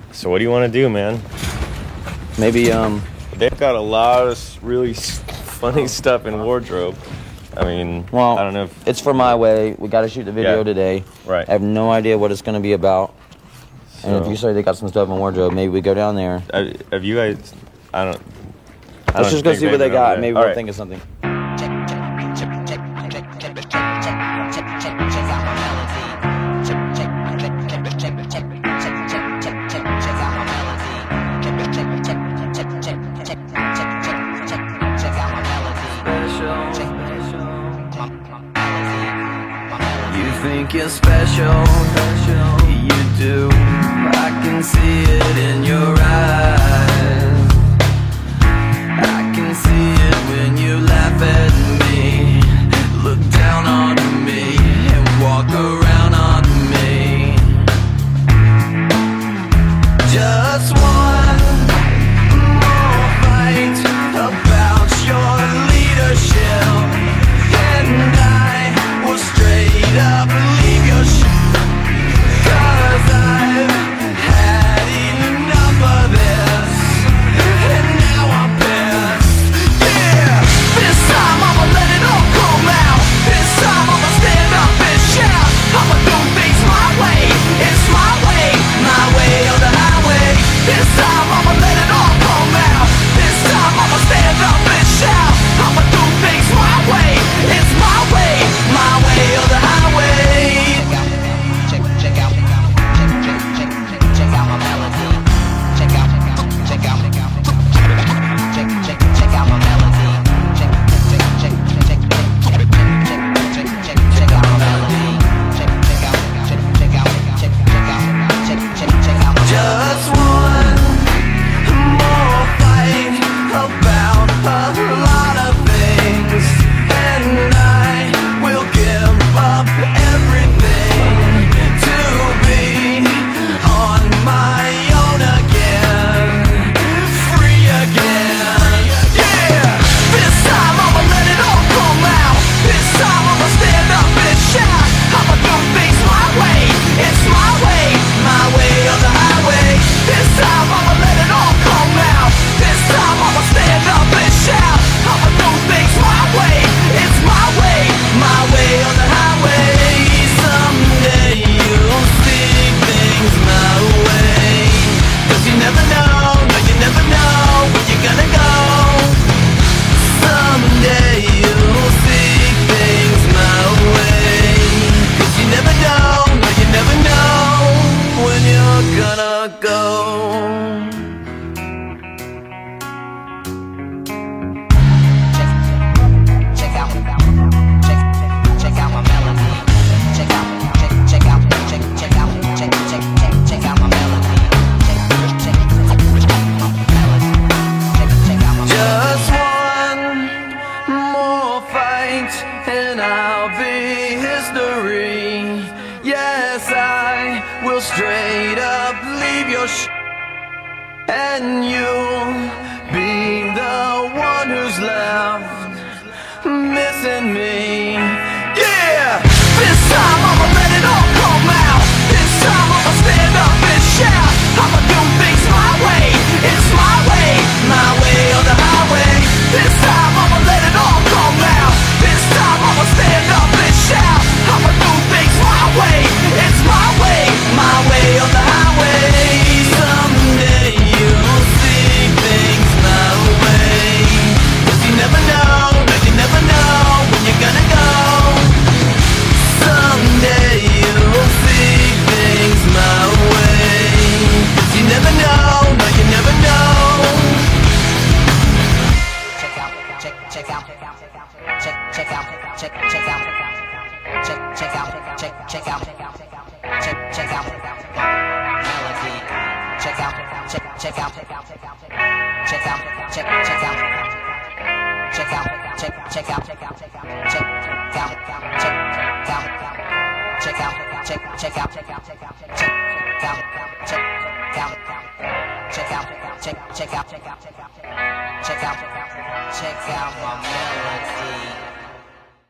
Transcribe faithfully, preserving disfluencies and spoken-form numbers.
So what do you want to do, man? Maybe, um... They've got a lot of really funny stuff in wardrobe. I mean, well, I don't know if... It's for My Way. We got to shoot the video yeah. today. Right. I have no idea what it's going to be about. So, and if you say they got some stuff in wardrobe, maybe we go down there. Uh, have you guys... I don't... I Let's don't just go see what they got. Maybe All we'll right. think of something. You think you're special, you do. I can see it in your eyes. I can see it when you laugh at me, look down on me, and walk around on me. Just one more fight about your leadership, and I will straight up leave your shit. Cause I've had enough of this, and now I'm pissed. Yeah, this time I'ma let it all come out. This time I'ma stand up and shout. I'ma do things my way. It's my way, my way or the highway. This time I'ma let it all come out. This time I'ma stand up and shout. I'ma do things my way. It's my way, my way or the highway. Check, check out, check, check, check, check, check out my melody. Check out, check out, check out, check, check, check out my melody. Check, check, check, check, check, check, check, check, check, check out my melody. Check, check out, check, check out, check, check out, check, check, check out my melody. Just one more fight about a lot of things, and I will give up everything to be on my own again, free again. Yeah, this time I'ma let it all come out. This time I'ma stand up and shout. I'ma do things my way. It's my way, my way or the highway. This time I'ma let it all come out. This time I'ma stand up and shout. I'ma do things my way. It's my way, my way or the highway. Someday you'll see things my way. Cause you never know, no you never know where you're gonna go. Someday you'll see things my way. Cause you never know, no you never know when you're gonna go. Check out, check, check out my melody. Check out, check, check out, check, check out, check, check, check, check out my melody. Check, check, check out my melody. Check, check out my melody. Just one more fight, and I'll be history. Yes, I will straight up leave your sh. And you'll be the one who's left missing me. Yeah, this time I'ma let it all come out. This time I'ma stand up and shout. I'ma do things my way. It's my way, my way or the highway. This time I'ma let it all come out. This time I'ma stand up and shout. I'ma do things my way. It's my way, my way or the highway. Someday you'll see things my way. Cause you never know, no you never know when you're gonna go. Someday you'll see things my way. Cause you never know, no you never know. Check out, check, check out, check, check out, check, check out, check, check out, check, check out, check, check out melody. Check out, check, check out, check out, check, check out, check, check out, check out, check, check out, check out, check out, check out, check out, check out, check, check out, check out, check out, check out, check out, check out, check, check out, check out, check out, check out, check out my melody.